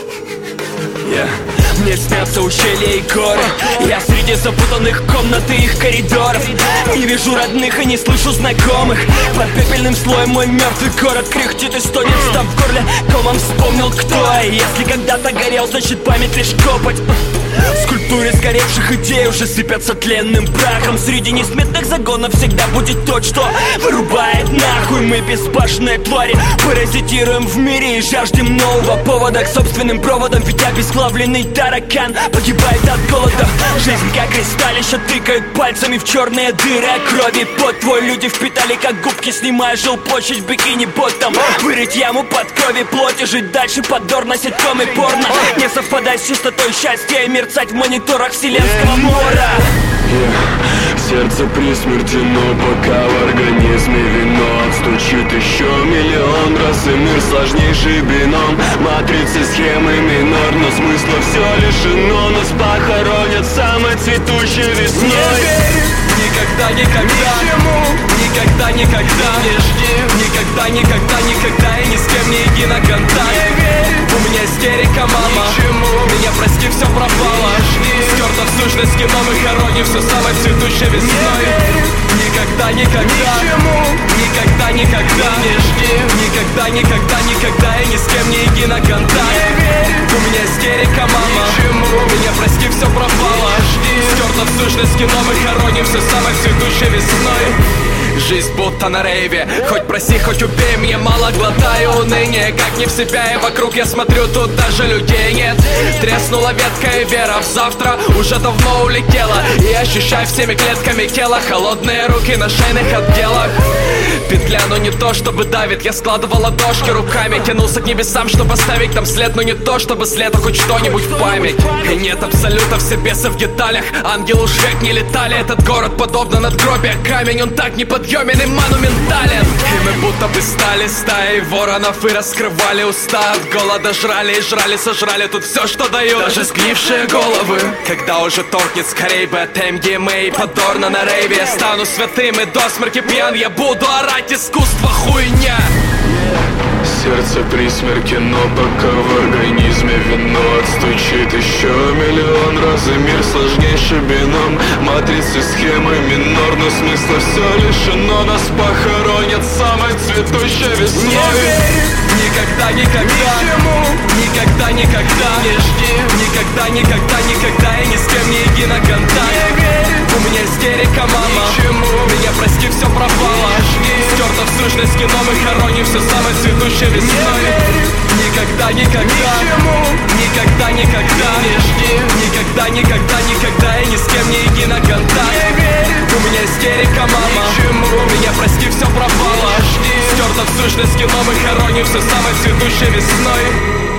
Мне снятся ущелья и горы. Я среди запутанных комнат и их коридоров. Не вижу родных и не слышу знакомых. Под пепельным слоем мой мертвый город кряхтит и стонет, став в горле комом. Вспомнил, кто я. Если когда-то горел, значит память лишь копоть. Скульптуры сгоревших идей уже сыпятся тленным прахом. Среди несметных загонов всегда будет тот, что вырубает нахуй. Мы безбашенные твари, паразитируем в мире и жаждем нового повода к собственным проводам. Ведь обесславленный таракан погибает от голода. Жизнь как кристаллище, тыкают пальцами в черные дыры от крови. Под твой люди впитали как губки, снимая жилплощадь в бикини-ботом. Вырыть яму под крови плоти, жить дальше подорно, ситком и порно. Не совпадать с чистотой счастья и мерцать в мониторах вселенского мора. Сердце при смерти, но пока в организме вино отстучит еще миллион раз, и мир сложнейший бином. Матрицы, схемы, минор, но смысла все лишено. Нас похоронят самой цветущей весной. Не верь никогда, никогда, никогда, никогда не жди. Никогда, никогда, никогда и ни с кем не иди на контакт. У меня истерика, мама, меня прости, все пропало. Стерто в сущности, но мы хороним все самой цветущей весной. Никогда, никогда, никогда, никогда не жди. Никогда, никогда, никогда и ни с кем не иди на контакт. У меня истерика, мама, меня прости, все пропало. Стерто в сущности, но мы хороним все самой цветущей весной. Жизнь будто на рейве, хоть проси, хоть убей, мне мало, глотаю уныние, как не в себя, и вокруг я смотрю, тут даже людей нет. Треснула ветка и вера в завтра уже давно улетела, и ощущаю всеми клетками тела холодные руки на шейных отделах. Петля, но не то, чтобы давит, я складывал ладошки руками, тянулся к небесам, чтобы оставить там след, но не то, чтобы след, а хоть что-нибудь в память. И нет абсолютно, все бесы в деталях, ангел уж век не летали, этот город подобно надгробие, камень, он так неподъемен и монументален. И мы будто бы стали стаей воронов и раскрывали уста от голода, жрали и жрали, сожрали тут все, что дают, даже сгнившие головы. Когда уже торкнет скорей бы от МДМА и подорно на рейве, я стану святым и до смерти пьян, я буду орать: искусство хуйня. Сердце при смерти, но пока в организме вино отстучит еще миллион раз, и мир сложнейший бином. Матрицы, схемы, минор, но смысла все лишено. Нас похоронят самой цветущей весной. Не верь никогда, никогда, никогда, никогда не жди. Никогда, никогда, никогда и ни с кем не иди на контакт. У меня истерика, мама, меня прости, все пропало. Стерто в сущности, но мы хороним все самой цветущей весной. Никогда, никогда, никогда, никогда не жди. Никогда, никогда, никогда и ни с кем не иди на контакт. У меня истерика, мама, меня прости, все пропало. Стерто в сущности, но мы хороним все самой цветущей весной.